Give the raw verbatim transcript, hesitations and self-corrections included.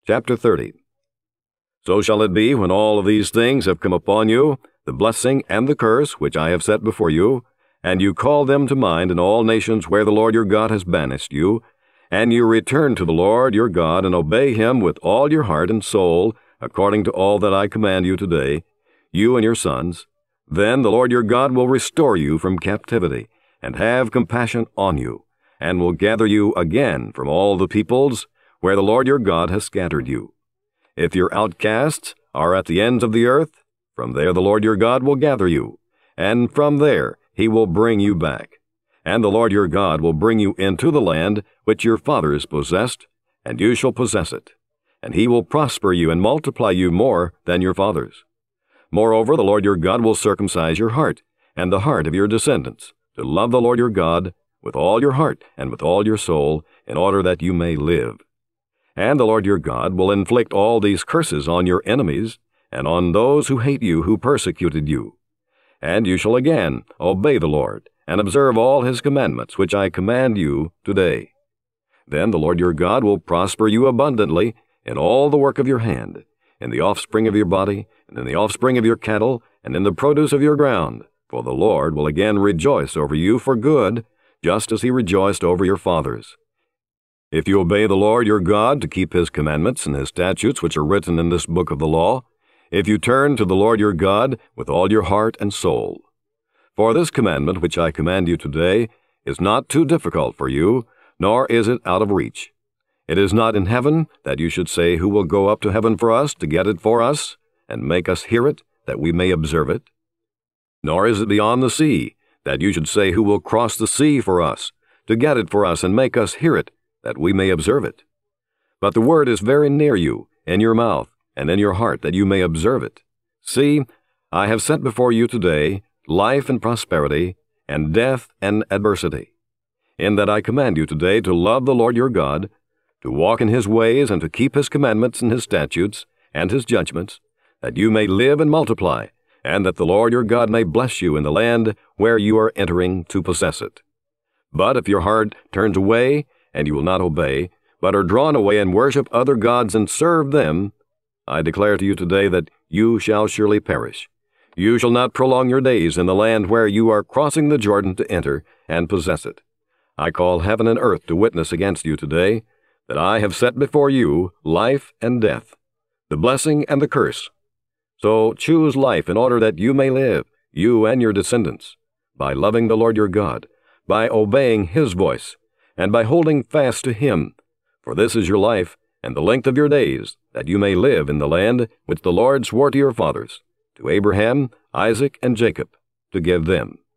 Chapter thirty. So shall it be, when all of these things have come upon you, the blessing and the curse which I have set before you, and you call them to mind in all nations where the Lord your God has banished you, and you return to the Lord your God, and obey him with all your heart and soul, according to all that I command you today, you and your sons, then the Lord your God will restore you from captivity, and have compassion on you, and will gather you again from all the peoples where the Lord your God has scattered you. If your outcasts are at the ends of the earth, from there the Lord your God will gather you, and from there he will bring you back. And the Lord your God will bring you into the land which your fathers possessed, and you shall possess it. And he will prosper you and multiply you more than your fathers. Moreover, the Lord your God will circumcise your heart, and the heart of your descendants, to love the Lord your God with all your heart and with all your soul, in order that you may live. And the Lord your God will inflict all these curses on your enemies, and on those who hate you, who persecuted you. And you shall again obey the Lord, and observe all his commandments, which I command you today. Then the Lord your God will prosper you abundantly in all the work of your hand, in the offspring of your body, and in the offspring of your cattle, and in the produce of your ground. For the Lord will again rejoice over you for good, just as he rejoiced over your fathers. If you obey the Lord your God to keep his commandments and his statutes which are written in this book of the law, if you turn to the Lord your God with all your heart and soul. For this commandment which I command you today is not too difficult for you, nor is it out of reach. It is not in heaven, that you should say, Who will go up to heaven for us to get it for us, and make us hear it, that we may observe it? Nor is it beyond the sea, that you should say, Who will cross the sea for us, to get it for us, and make us hear it, that we may observe it? But the word is very near you, in your mouth, and in your heart, that you may observe it. See, I have set before you today life and prosperity, and death and adversity. In that I command you today to love the Lord your God, to walk in his ways, and to keep his commandments and his statutes and his judgments, that you may live and multiply, and that the Lord your God may bless you in the land where you are entering to possess it. But if your heart turns away, and you will not obey, but are drawn away and worship other gods and serve them, I declare to you today that you shall surely perish. You shall not prolong your days in the land where you are crossing the Jordan to enter and possess it. I call heaven and earth to witness against you today, that I have set before you life and death, the blessing and the curse. So choose life in order that you may live, you and your descendants, by loving the Lord your God, by obeying his voice, and by holding fast to him. For this is your life, and the length of your days, that you may live in the land which the Lord swore to your fathers, to Abraham, Isaac, and Jacob, to give them.